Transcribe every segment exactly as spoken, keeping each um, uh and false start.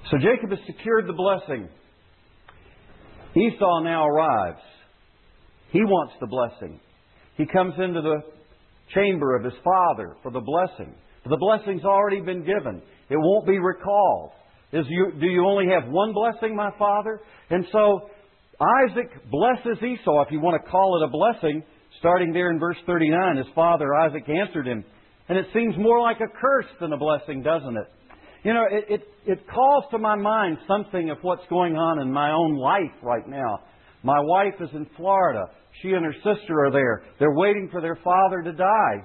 So Jacob has secured the blessing. Esau now arrives. He wants the blessing. He comes into the chamber of his father for the blessing. The blessing's already been given. It won't be recalled. Is you, do you only have one blessing, my father? And so Isaac blesses Esau, if you want to call it a blessing, starting there in verse thirty-nine. His father Isaac answered him. And it seems more like a curse than a blessing, doesn't it? You know, it, it, it calls to my mind something of what's going on in my own life right now. My wife is in Florida. She and her sister are there. They're waiting for their father to die.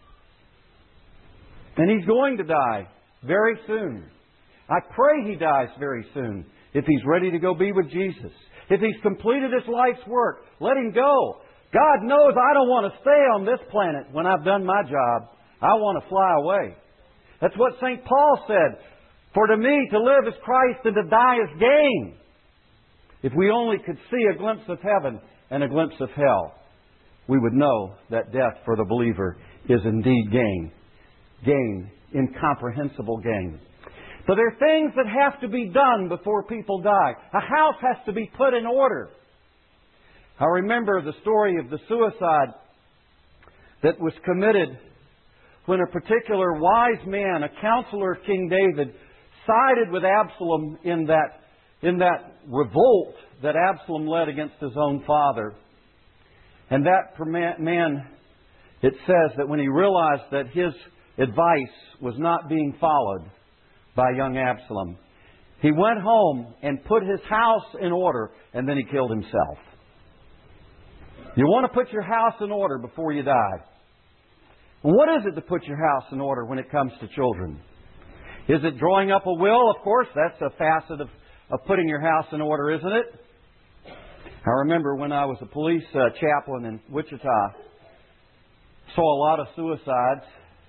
And he's going to die very soon. I pray he dies very soon. If he's ready to go be with Jesus. If he's completed his life's work, let him go. God knows I don't want to stay on this planet when I've done my job. I want to fly away. That's what Saint Paul said. For to me to live is Christ and to die is gain. If we only could see a glimpse of heaven and a glimpse of hell, we would know that death for the believer is indeed gain. Gain, incomprehensible gain. So there are things that have to be done before people die. A house has to be put in order. I remember the story of the suicide that was committed when a particular wise man, a counselor of King David, sided with Absalom in that, in that revolt that Absalom led against his own father. And that man, it says that when he realized that his advice was not being followed by young Absalom, he went home and put his house in order, and then he killed himself. You want to put your house in order before you die. What is it to put your house in order when it comes to children? Is it drawing up a will? Of course, that's a facet of, of putting your house in order, isn't it? I remember when I was a police uh, chaplain in Wichita, saw a lot of suicides.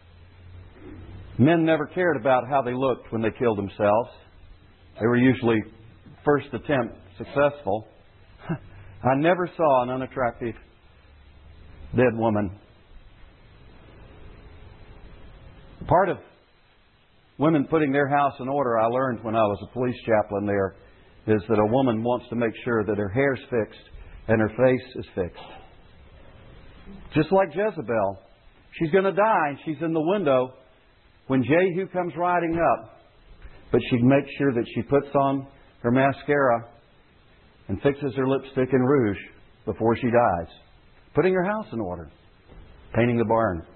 Men never cared about how they looked when they killed themselves. They were usually first attempt successful. I never saw an unattractive dead woman. Part of women putting their house in order, I learned when I was a police chaplain there, is that a woman wants to make sure that her hair's fixed and her face is fixed. Just like Jezebel. She's going to die and she's in the window when Jehu comes riding up. But she makes sure that she puts on her mascara and fixes her lipstick and rouge before she dies. Putting her house in order. Painting the barn.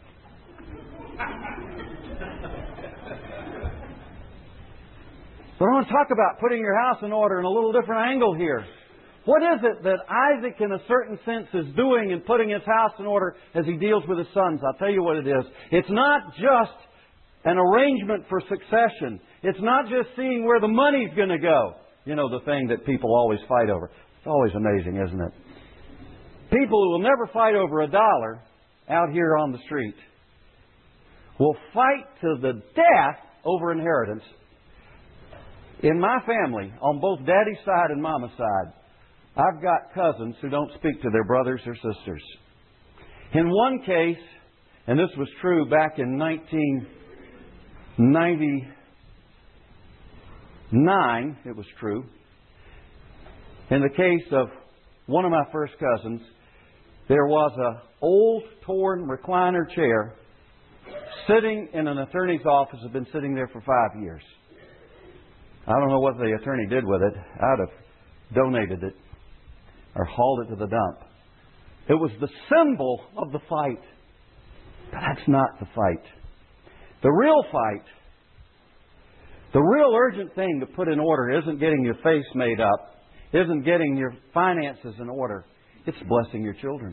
But I want to talk about putting your house in order in a little different angle here. What is it that Isaac, in a certain sense, is doing in putting his house in order as he deals with his sons? I'll tell you what it is. It's not just an arrangement for succession. It's not just seeing where the money's going to go. You know, the thing that people always fight over. It's always amazing, isn't it? People who will never fight over a dollar out here on the street will fight to the death over inheritance. In my family, on both Daddy's side and Mama's side, I've got cousins who don't speak to their brothers or sisters. In one case, and this was true back in nineteen ninety-nine, it was true. In the case of one of my first cousins, there was an old, torn recliner chair sitting in an attorney's office, had been sitting there for five years. I don't know what the attorney did with it. I'd have donated it or hauled it to the dump. It was the symbol of the fight. But that's not the fight. The real fight, the real urgent thing to put in order isn't getting your face made up, isn't getting your finances in order. It's blessing your children.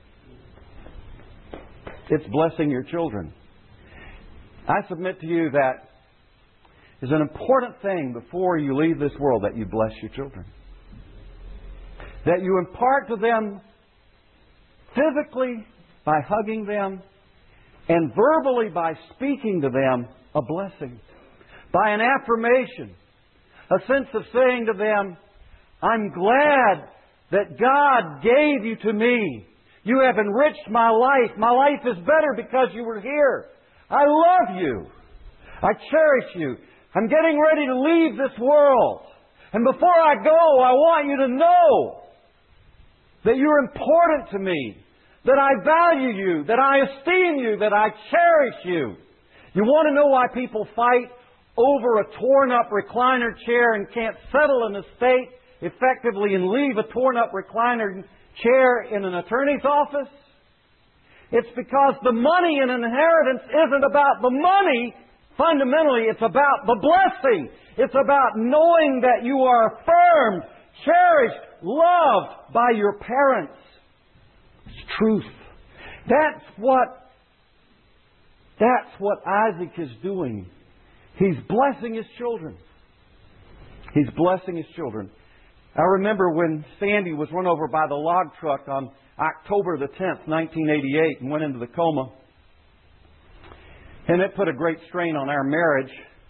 It's blessing your children. I submit to you that is an important thing before you leave this world, that you bless your children. That you impart to them physically by hugging them and verbally by speaking to them a blessing. By an affirmation. A sense of saying to them, I'm glad that God gave you to me. You have enriched my life. My life is better because you were here. I love you. I cherish you. I'm getting ready to leave this world. And before I go, I want you to know that you're important to me, that I value you, that I esteem you, that I cherish you. You want to know why people fight over a torn-up recliner chair and can't settle an estate effectively and leave a torn-up recliner chair in an attorney's office? It's because the money in an inheritance isn't about the money. Fundamentally, it's about the blessing. It's about knowing that you are affirmed, cherished, loved by your parents. It's truth. That's what, that's what Isaac is doing. He's blessing his children. He's blessing his children. I remember when Sandy was run over by the log truck on October the tenth, nineteen eighty-eight, and went into the coma. And it put a great strain on our marriage.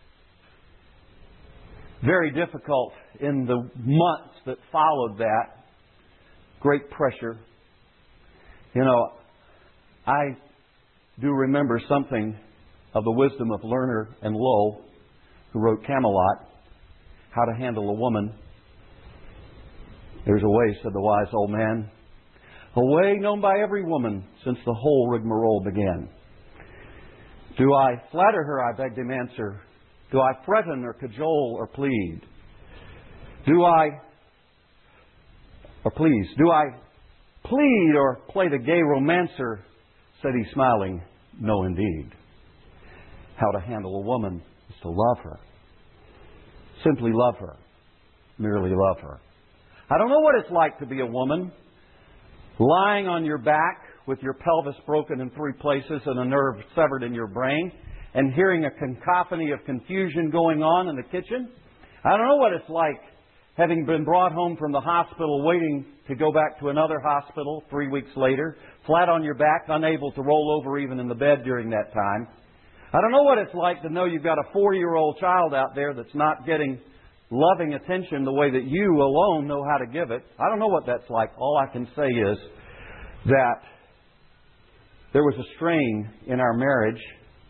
Very difficult in the months that followed that. Great pressure. You know, I do remember something of the wisdom of Lerner and Lowe, who wrote Camelot, How to Handle a Woman. There's a way, said the wise old man, a way known by every woman since the whole rigmarole began. Do I flatter her, I begged him answer. Do I threaten or cajole or plead? Do I, or please, do I plead or play the gay romancer? Said he smiling, no indeed. How to handle a woman is to love her. Simply love her. Merely love her. I don't know what it's like to be a woman, lying on your back with your pelvis broken in three places and a nerve severed in your brain, and hearing a cacophony of confusion going on in the kitchen. I don't know what it's like having been brought home from the hospital, waiting to go back to another hospital three weeks later, flat on your back, unable to roll over even in the bed during that time. I don't know what it's like to know you've got a four-year-old child out there that's not getting loving attention the way that you alone know how to give it. I don't know what that's like. All I can say is that there was a strain in our marriage.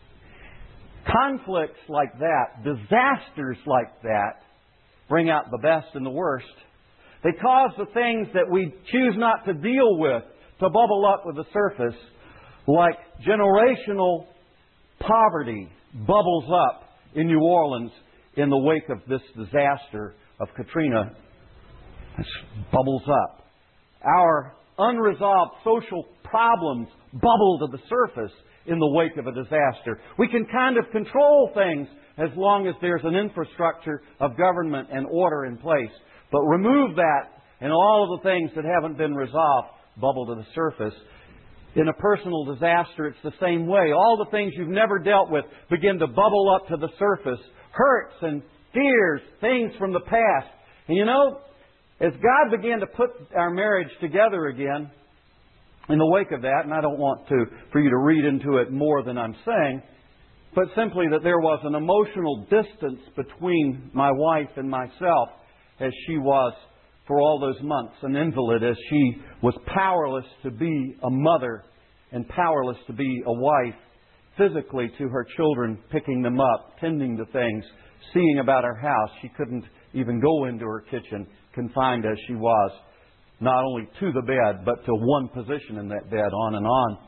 Conflicts like that, disasters like that, bring out the best and the worst. They cause the things that we choose not to deal with to bubble up with the surface, like generational poverty bubbles up in New Orleans in the wake of this disaster of Katrina. It bubbles up. Our unresolved social problems bubble to the surface in the wake of a disaster. We can kind of control things as long as there's an infrastructure of government and order in place. But remove that and all of the things that haven't been resolved bubble to the surface. In a personal disaster, it's the same way. All the things you've never dealt with begin to bubble up to the surface. Hurts and fears, things from the past. And you know, as God began to put our marriage together again, in the wake of that, and I don't want to for you to read into it more than I'm saying, but simply that there was an emotional distance between my wife and myself as she was for all those months an invalid, as she was powerless to be a mother and powerless to be a wife, physically to her children, picking them up, tending to things, seeing about her house. She couldn't even go into her kitchen, confined as she was, not only to the bed, but to one position in that bed, on and on.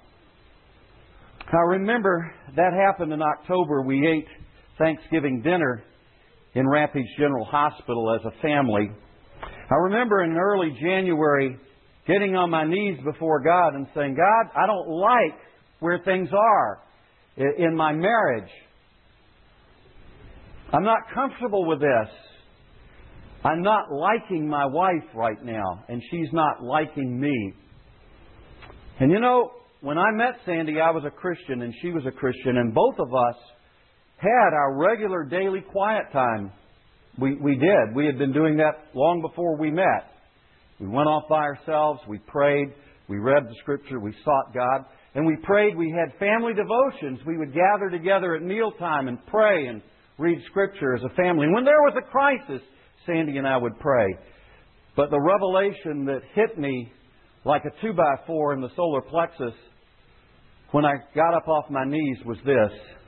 I remember that happened in October. We ate Thanksgiving dinner in Rampage General Hospital as a family. I remember in early January getting on my knees before God and saying, God, I don't like where things are in my marriage. I'm not comfortable with this. I'm not liking my wife right now, and she's not liking me. And you know, when I met Sandy, I was a Christian and she was a Christian, and both of us had our regular daily quiet time. We, we did. We had been doing that long before we met. We went off by ourselves. We prayed. We read the Scripture. We sought God. And we prayed. We had family devotions. We would gather together at mealtime and pray and read Scripture as a family. And when there was a crisis, Sandy and I would pray. But the revelation that hit me like a two by four in the solar plexus when I got up off my knees was this.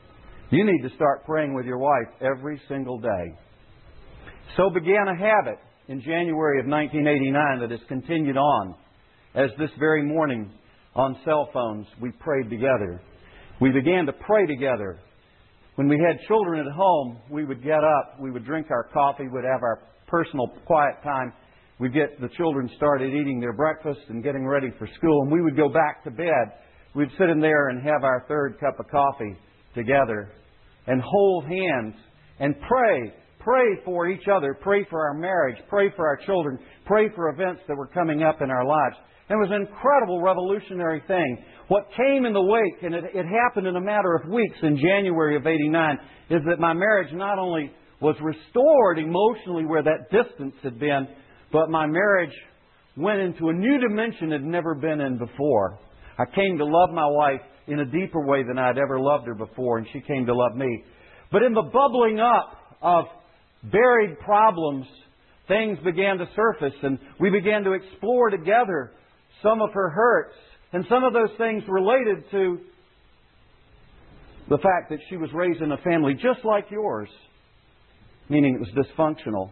You need to start praying with your wife every single day. So began a habit in January of nineteen eighty-nine that has continued on. As this very morning on cell phones we prayed together. We began to pray together. When we had children at home, we would get up, we would drink our coffee, we'd have our personal quiet time. We'd get the children started eating their breakfast and getting ready for school, and we would go back to bed. We'd sit in there and have our third cup of coffee together and hold hands and pray. Pray for each other. Pray for our marriage. Pray for our children. Pray for events that were coming up in our lives. And it was an incredible revolutionary thing. What came in the wake, and it, it happened in a matter of weeks in January of eighty-nine, is that my marriage not only was restored emotionally where that distance had been, but my marriage went into a new dimension it had never been in before. I came to love my wife in a deeper way than I'd ever loved her before, and she came to love me. But in the bubbling up of buried problems, things began to surface, and we began to explore together some of her hurts, and some of those things related to the fact that she was raised in a family just like yours, meaning it was dysfunctional.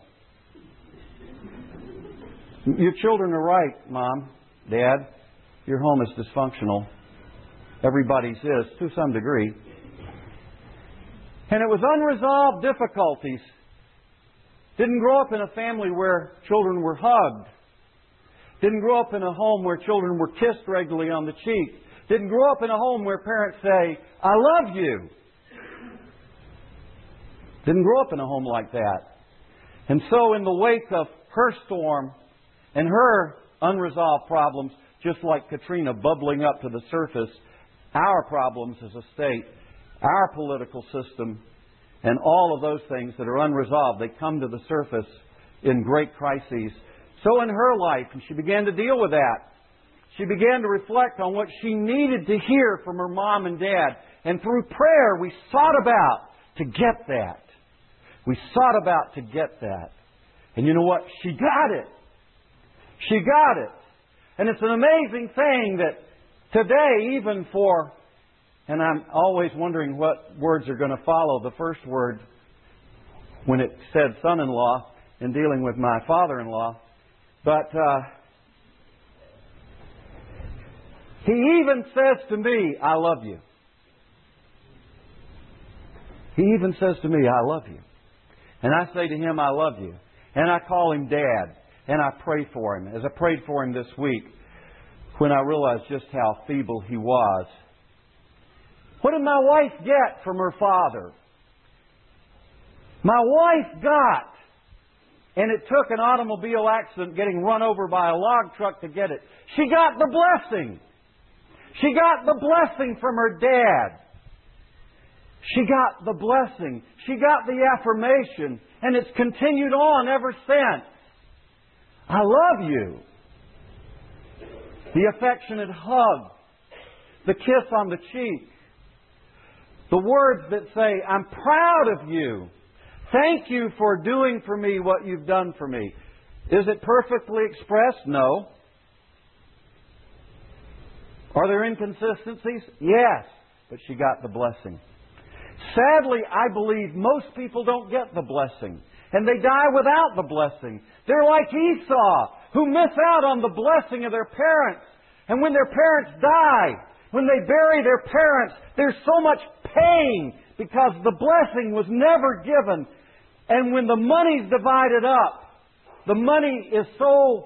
Your children are right, Mom, Dad. Your home is dysfunctional. Everybody's is, to some degree. And it was unresolved difficulties. Didn't grow up in a family where children were hugged. Didn't grow up in a home where children were kissed regularly on the cheek. Didn't grow up in a home where parents say, I love you. Didn't grow up in a home like that. And so in the wake of her storm and her unresolved problems, just like Katrina bubbling up to the surface, our problems as a state, our political system, and all of those things that are unresolved, they come to the surface in great crises. So in her life, and she began to deal with that. She began to reflect on what she needed to hear from her mom and dad. And through prayer, we sought about to get that. We sought about to get that. And you know what? She got it. She got it. And it's an amazing thing that today, even for, and I'm always wondering what words are going to follow the first word when it said son-in-law in dealing with my father-in-law. But uh, he even says to me, I love you. He even says to me, I love you. And I say to him, I love you. And I call him Dad. And I pray for him. As I prayed for him this week, when I realized just how feeble he was. What did my wife get from her father? My wife got, and it took an automobile accident getting run over by a log truck to get it. She got the blessing. She got the blessing from her dad. She got the blessing. She got the affirmation. And it's continued on ever since. I love you. The affectionate hug. The kiss on the cheek. The words that say, I'm proud of you. Thank you for doing for me what you've done for me. Is it perfectly expressed? No. Are there inconsistencies? Yes. But she got the blessing. Sadly, I believe most people don't get the blessing. And they die without the blessing. They're like Esau, who miss out on the blessing of their parents. And when their parents die, when they bury their parents, there's so much pain because the blessing was never given. And when the money's divided up, the money is so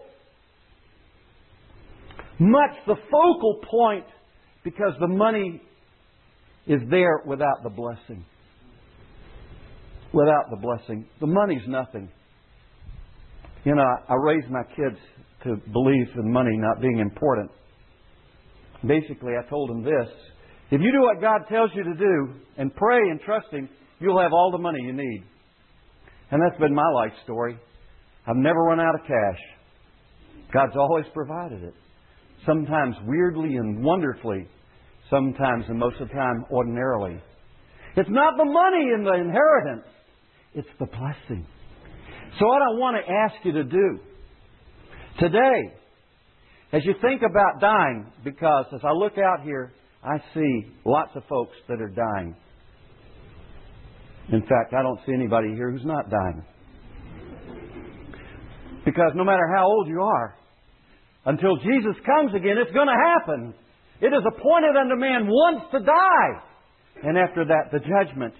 much the focal point because the money is there without the blessing. Without the blessing. The money's nothing. You know, I raised my kids to believe in money not being important. Basically, I told them this. If you do what God tells you to do and pray and trust Him, you'll have all the money you need. And that's been my life story. I've never run out of cash. God's always provided it. Sometimes weirdly and wonderfully. Sometimes, and most of the time, ordinarily. It's not the money in the inheritance. It's the blessing. So what I want to ask you to do today, as you think about dying, because as I look out here, I see lots of folks that are dying. In fact, I don't see anybody here who's not dying. Because no matter how old you are, until Jesus comes again, it's going to happen. It is appointed unto man once to die. And after that, the judgment.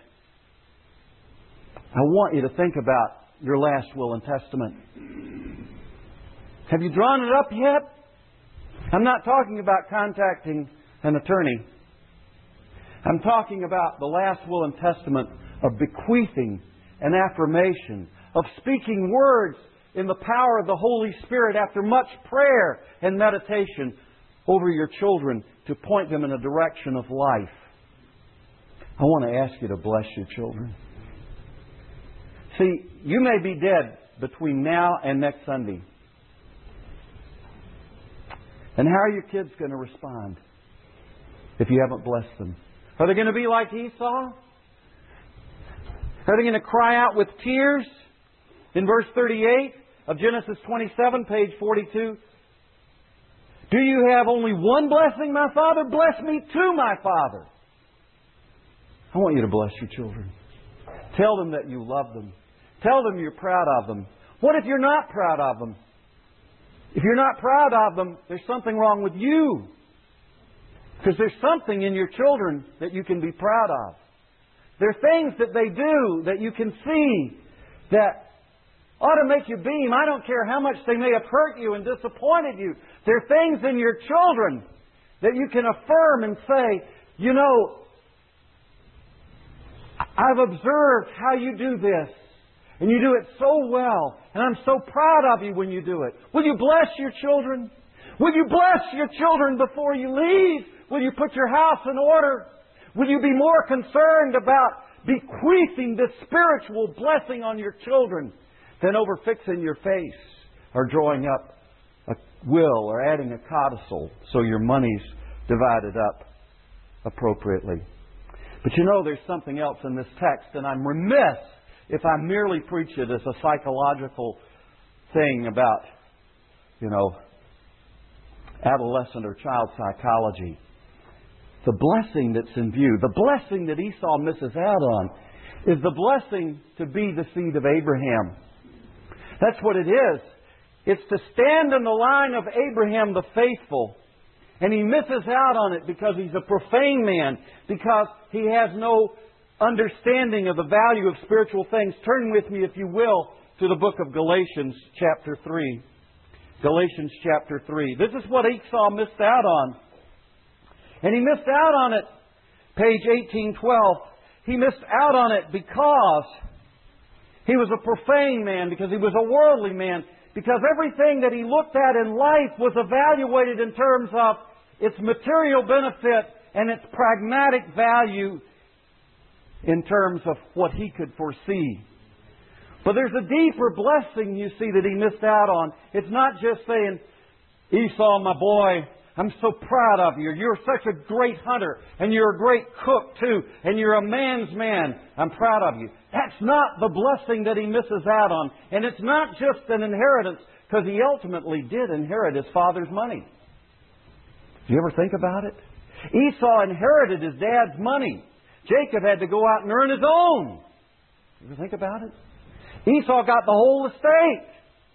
I want you to think about your last will and testament. Have you drawn it up yet? I'm not talking about contacting an attorney. I'm talking about the last will and testament of bequeathing an affirmation, of speaking words in the power of the Holy Spirit after much prayer and meditation over your children to point them in a direction of life. I want to ask you to bless your children. See, you may be dead between now and next Sunday. And how are your kids going to respond if you haven't blessed them? Are they going to be like Esau? Are they going to cry out with tears? In verse thirty-eight of Genesis twenty-seven, page forty-two, do you have only one blessing, my father? Bless me too, my father. I want you to bless your children. Tell them that you love them. Tell them you're proud of them. What if you're not proud of them? If you're not proud of them, there's something wrong with you. Because there's something in your children that you can be proud of. There are things that they do that you can see that ought to make you beam. I don't care how much they may have hurt you and disappointed you. There are things in your children that you can affirm and say, you know, I've observed how you do this. And you do it so well. And I'm so proud of you when you do it. Will you bless your children? Will you bless your children before you leave? Will you put your house in order? Will you be more concerned about bequeathing this spiritual blessing on your children than over fixing your face or drawing up a will or adding a codicil so your money's divided up appropriately? But you know, there's something else in this text, and I'm remiss if I merely preach it as a psychological thing about, you know, adolescent or child psychology. The blessing that's in view, the blessing that Esau misses out on, is the blessing to be the seed of Abraham. That's what it is. It's to stand in the line of Abraham the faithful. And he misses out on it because he's a profane man, because he has no understanding of the value of spiritual things. Turn with me, if you will, to the book of Galatians chapter three. Galatians chapter three. This is what Esau missed out on. And he missed out on it, page eighteen twelve. He missed out on it because he was a profane man, because he was a worldly man, because everything that he looked at in life was evaluated in terms of its material benefit and its pragmatic value in terms of what he could foresee. But there's a deeper blessing, you see, that he missed out on. It's not just saying, Esau, my boy, I'm so proud of you. You're such a great hunter. And you're a great cook, too. And you're a man's man. I'm proud of you. That's not the blessing that he misses out on. And it's not just an inheritance, because he ultimately did inherit his father's money. Do you ever think about it? Esau inherited his dad's money. Jacob had to go out and earn his own. You ever think about it? Esau got the whole estate.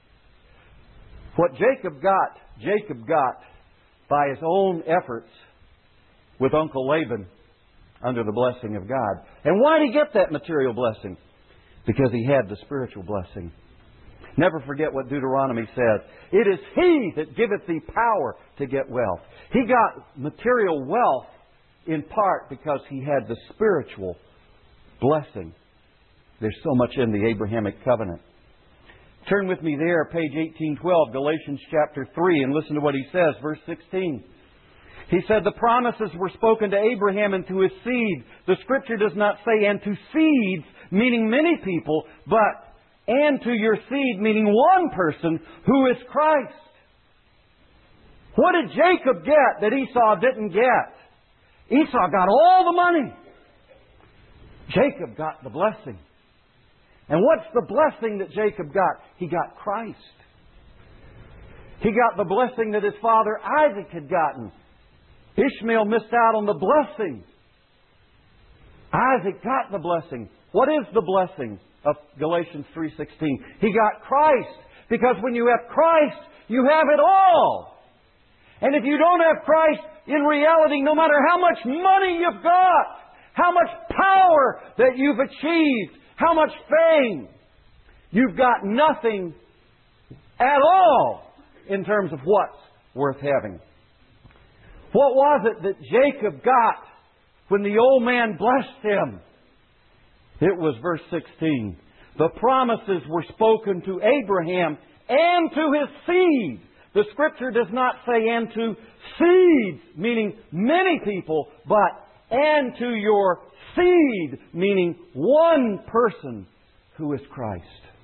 What Jacob got, Jacob got by his own efforts with Uncle Laban under the blessing of God. And why did he get that material blessing? Because he had the spiritual blessing. Never forget what Deuteronomy says. It is He that giveth thee power to get wealth. He got material wealth in part because he had the spiritual blessing. There's so much in the Abrahamic covenant. Turn with me there, page eighteen twelve, Galatians chapter three, and listen to what he says, verse sixteen. He said, the promises were spoken to Abraham and to his seed. The Scripture does not say, and to seeds, meaning many people, but and to your seed, meaning one person, who is Christ. What did Jacob get that Esau didn't get? Esau got all the money. Jacob got the blessing. And what's the blessing that Jacob got? He got Christ. He got the blessing that his father Isaac had gotten. Ishmael missed out on the blessing. Isaac got the blessing. What is the blessing of Galatians three sixteen? He got Christ. Because when you have Christ, you have it all. And if you don't have Christ, in reality, no matter how much money you've got, how much power that you've achieved, how much fame, you've got nothing at all in terms of what's worth having. What was it that Jacob got when the old man blessed him? It was verse sixteen. The promises were spoken to Abraham and to his seed. The Scripture does not say and to seeds, meaning many people, but and to your seed, meaning one person who is Christ.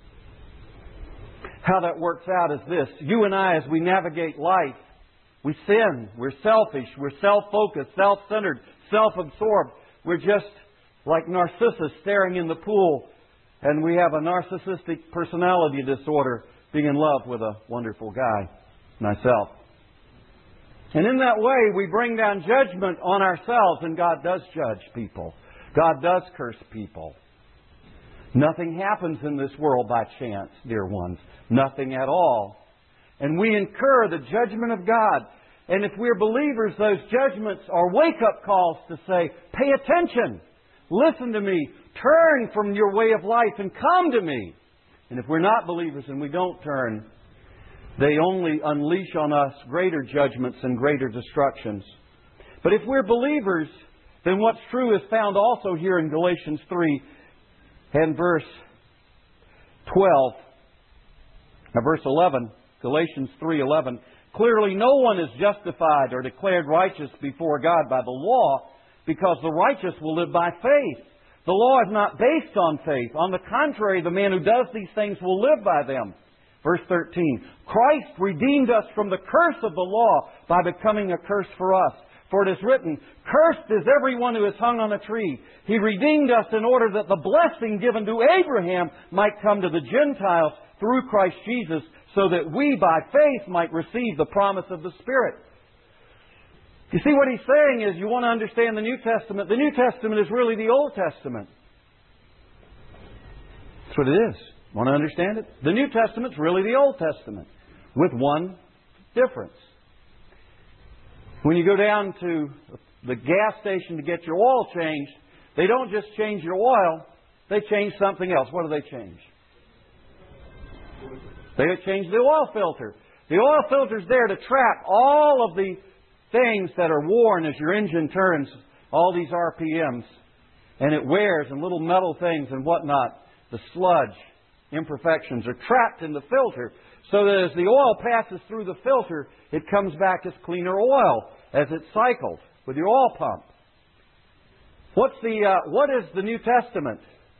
How that works out is this. You and I, as we navigate life, we sin. We're selfish. We're self-focused, self-centered, self-absorbed. We're just like Narcissus staring in the pool, and we have a narcissistic personality disorder, being in love with a wonderful guy, myself. And in that way, we bring down judgment on ourselves, and God does judge people. God does curse people. Nothing happens in this world by chance, dear ones. Nothing at all. And we incur the judgment of God. And if we're believers, those judgments are wake-up calls to say, pay attention. Listen to me. Turn from your way of life and come to me. And if we're not believers and we don't turn, they only unleash on us greater judgments and greater destructions. But if we're believers, then what's true is found also here in Galatians three and verse twelve. Now verse eleven, Galatians three eleven. Clearly no one is justified or declared righteous before God by the law, because the righteous will live by faith. The law is not based on faith. On the contrary, the man who does these things will live by them. Verse thirteen. Christ redeemed us from the curse of the law by becoming a curse for us. For it is written, cursed is everyone who is hung on a tree. He redeemed us in order that the blessing given to Abraham might come to the Gentiles through Christ Jesus, so that we by faith might receive the promise of the Spirit. You see, what he's saying is, you want to understand the New Testament. The New Testament is really the Old Testament. That's what it is. Want to understand it? The New Testament's really the Old Testament, with one difference. When you go down to the gas station to get your oil changed, they don't just change your oil, they change something else. What do they change? They change the oil filter. The oil filter's there to trap all of the things that are worn as your engine turns, all these R P Ms, and it wears, and little metal things and whatnot, the sludge, imperfections are trapped in the filter, so that as the oil passes through the filter, it comes back as cleaner oil as it's cycled with your oil pump. What's the uh, what is the New Testament?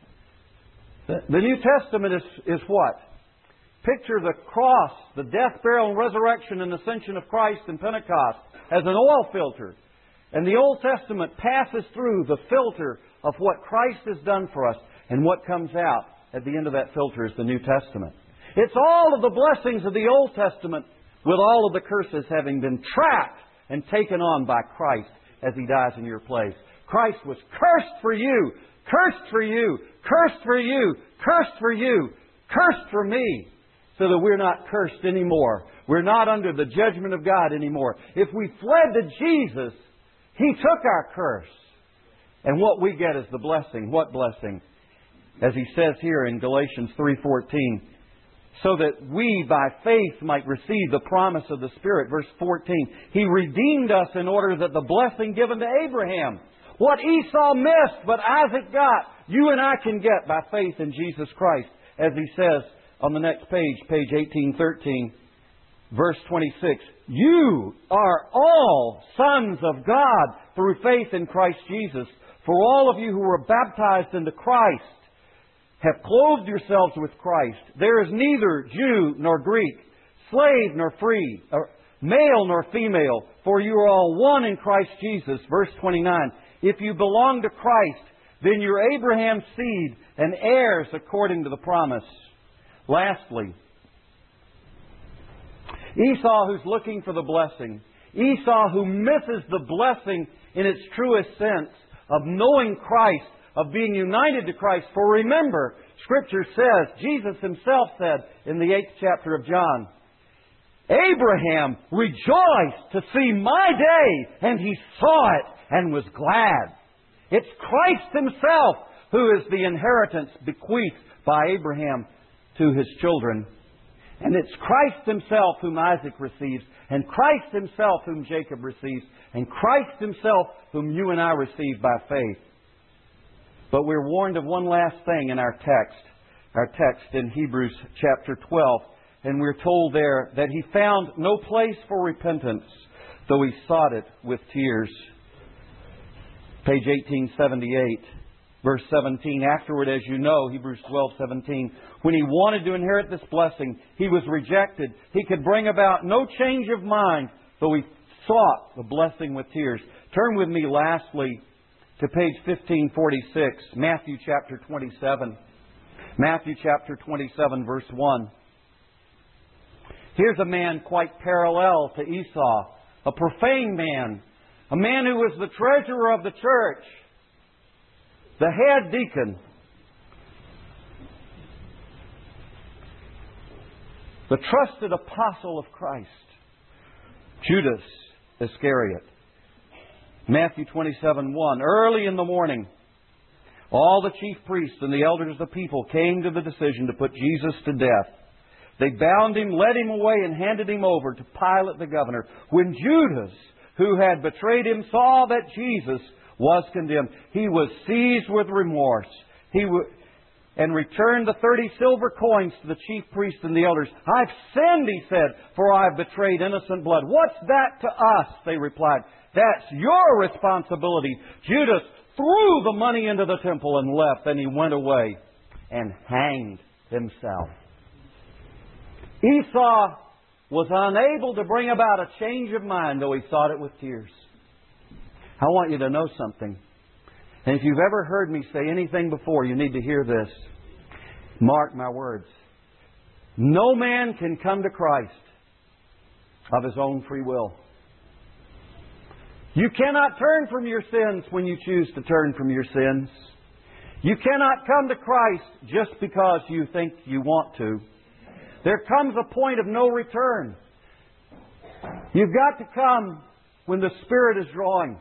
The, the New Testament is is what? Picture the cross, the death, burial, and resurrection and ascension of Christ in Pentecost as an oil filter. And the Old Testament passes through the filter of what Christ has done for us. And what comes out at the end of that filter is the New Testament. It's all of the blessings of the Old Testament, with all of the curses having been trapped and taken on by Christ as He dies in your place. Christ was cursed for you, cursed for you, cursed for you, cursed for you, cursed for me, so that we're not cursed anymore. We're not under the judgment of God anymore. If we fled to Jesus, He took our curse. And what we get is the blessing. What blessing? As He says here in Galatians three fourteen, so that we by faith might receive the promise of the Spirit. Verse fourteen, He redeemed us in order that the blessing given to Abraham, what Esau missed but Isaac got, you and I can get by faith in Jesus Christ. As He says on the next page, page eighteen thirteen, verse twenty-six, you are all sons of God through faith in Christ Jesus. For all of you who were baptized into Christ have clothed yourselves with Christ. There is neither Jew nor Greek, slave nor free, or male nor female, for you are all one in Christ Jesus. Verse twenty-nine, if you belong to Christ, then you're Abraham's seed and heirs according to the promise. Lastly, Esau who's looking for the blessing, Esau who misses the blessing in its truest sense of knowing Christ, of being united to Christ. For remember, Scripture says, Jesus Himself said in the eighth chapter of John, Abraham rejoiced to see my day, and he saw it and was glad. It's Christ Himself who is the inheritance bequeathed by Abraham to his children. And it's Christ Himself whom Isaac receives, and Christ Himself whom Jacob receives, and Christ Himself whom you and I receive by faith. But we're warned of one last thing in our text. Our text in Hebrews chapter twelve. And we're told there that he found no place for repentance, though he sought it with tears. Page eighteen seventy-eight, verse seventeen. Afterward, as you know, Hebrews twelve seventeen, when he wanted to inherit this blessing, he was rejected. He could bring about no change of mind, though he sought the blessing with tears. Turn with me lastly to page fifteen forty-six, Matthew chapter twenty-seven. Matthew chapter twenty-seven, verse one. Here's a man quite parallel to Esau, a profane man, a man who was the treasurer of the church, the head deacon, the trusted apostle of Christ, Judas Iscariot. Matthew twenty-seven one. Early in the morning, all the chief priests and the elders of the people came to the decision to put Jesus to death. They bound Him, led Him away, and handed Him over to Pilate the governor. When Judas, who had betrayed Him, saw that Jesus was condemned, he was seized with remorse. He w- and returned the thirty silver coins to the chief priests and the elders. I've sinned, he said, for I've betrayed innocent blood. What's that to us? They replied. That's your responsibility. Judas threw the money into the temple and left. Then he went away and hanged himself. Esau was unable to bring about a change of mind, though he sought it with tears. I want you to know something. And if you've ever heard me say anything before, you need to hear this. Mark my words. No man can come to Christ of his own free will. You cannot turn from your sins when you choose to turn from your sins. You cannot come to Christ just because you think you want to. There comes a point of no return. You've got to come when the Spirit is drawing.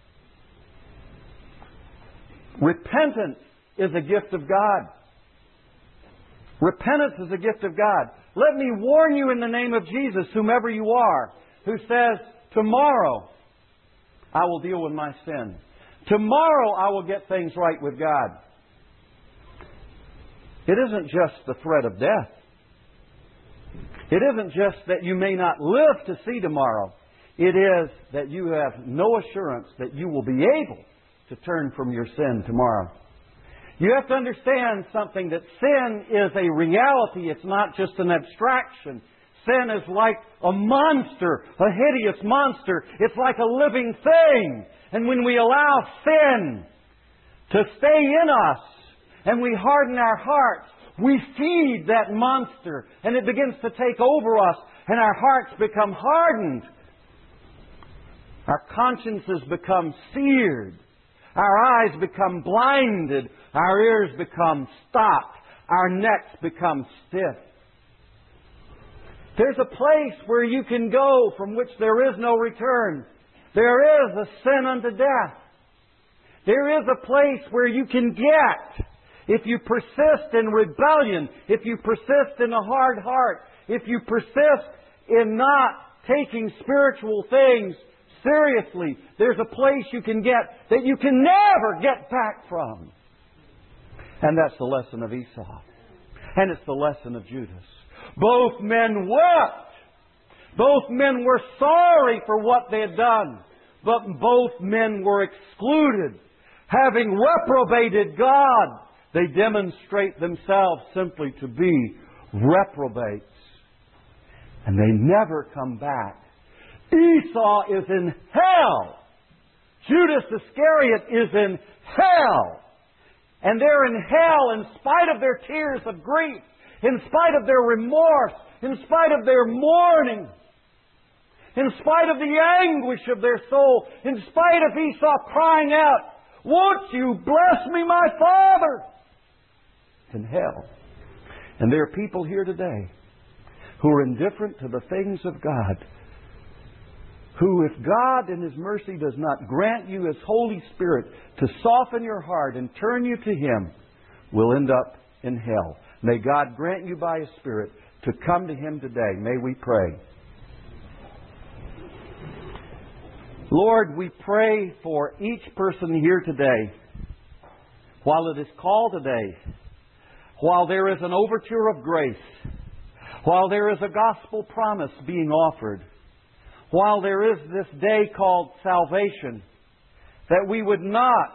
Repentance is a gift of God. Repentance is a gift of God. Let me warn you in the name of Jesus, whomever you are, who says, tomorrow I will deal with my sin. Tomorrow I will get things right with God. It isn't just the threat of death. It isn't just that you may not live to see tomorrow. It is that you have no assurance that you will be able to turn from your sin tomorrow. You have to understand something, that sin is a reality. It's not just an abstraction. Sin is like a monster, a hideous monster. It's like a living thing. And when we allow sin to stay in us and we harden our hearts, we feed that monster and it begins to take over us and our hearts become hardened. Our consciences become seared. Our eyes become blinded. Our ears become stopped. Our necks become stiff. There's a place where you can go from which there is no return. There is a sin unto death. There is a place where you can get, if you persist in rebellion, if you persist in a hard heart, if you persist in not taking spiritual things seriously, there's a place you can get that you can never get back from. And that's the lesson of Esau. And it's the lesson of Judas. Both men wept. Both men were sorry for what they had done. But both men were excluded. Having reprobated God, they demonstrate themselves simply to be reprobates. And they never come back. Esau is in hell. Judas Iscariot is in hell. And they're in hell in spite of their tears of grief, in spite of their remorse, in spite of their mourning, in spite of the anguish of their soul, in spite of Esau crying out, Won't you bless me, my Father? In hell. And there are people here today who are indifferent to the things of God, who, if God in His mercy does not grant you His Holy Spirit to soften your heart and turn you to Him, will end up in hell. May God grant you by His Spirit to come to Him today. May we pray. Lord, we pray for each person here today. While it is called today, while there is an overture of grace, while there is a gospel promise being offered, while there is this day called salvation, that we would not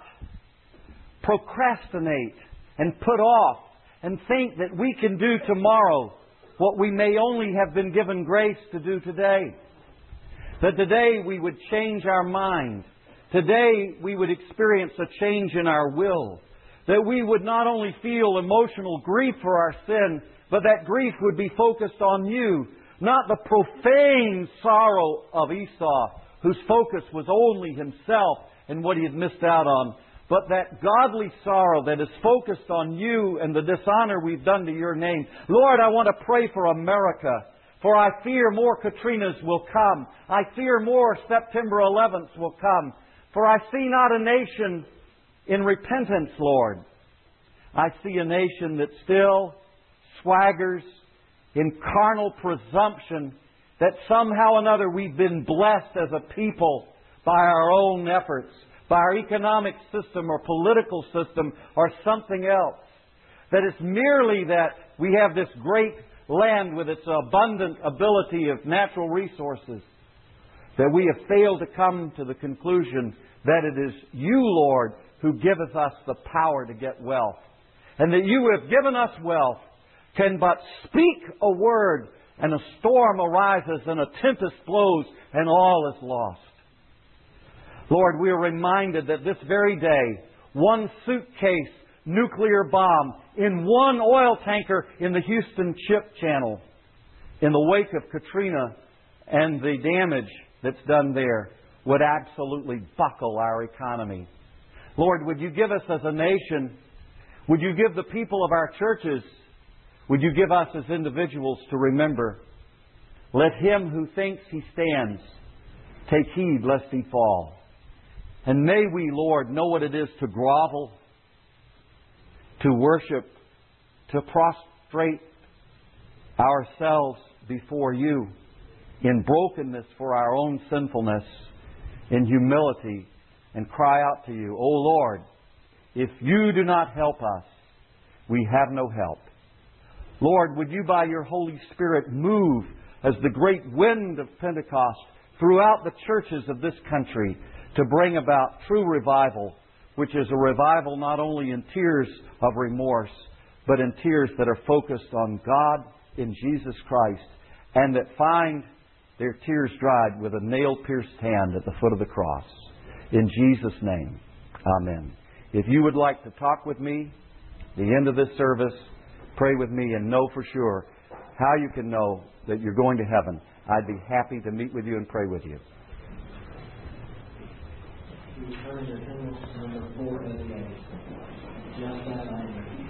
procrastinate and put off and think that we can do tomorrow what we may only have been given grace to do today. That today we would change our mind. Today we would experience a change in our will. That we would not only feel emotional grief for our sin, but that grief would be focused on You. Not the profane sorrow of Esau, whose focus was only himself and what he had missed out on, but that godly sorrow that is focused on You and the dishonor we've done to Your name. Lord, I want to pray for America, for I fear more Katrinas will come. I fear more September eleventh will come. For I see not a nation in repentance, Lord. I see a nation that still swaggers in carnal presumption that somehow or another we've been blessed as a people by our own efforts, by our economic system or political system or something else. That it's merely that we have this great land with its abundant ability of natural resources, that we have failed to come to the conclusion that it is You, Lord, who giveth us the power to get wealth. And that You have given us wealth, can but speak a word, and a storm arises, and a tempest blows, and all is lost. Lord, we are reminded that this very day, one suitcase nuclear bomb in one oil tanker in the Houston Ship Channel, in the wake of Katrina and the damage that's done there, would absolutely buckle our economy. Lord, would You give us as a nation, would You give the people of our churches, would You give us as individuals to remember, let him who thinks he stands take heed lest he fall. And may we, Lord, know what it is to grovel, to worship, to prostrate ourselves before You in brokenness for our own sinfulness, in humility, and cry out to You, O Lord, if You do not help us, we have no help. Lord, would You by Your Holy Spirit move as the great wind of Pentecost throughout the churches of this country to bring about true revival, which is a revival not only in tears of remorse, but in tears that are focused on God in Jesus Christ, and that find their tears dried with a nail-pierced hand at the foot of the cross. In Jesus' name, amen. If you would like to talk with me at the end of this service, pray with me and know for sure how you can know that you're going to heaven, I'd be happy to meet with you and pray with you. You turn to hymn number four eighty-eight. Just that I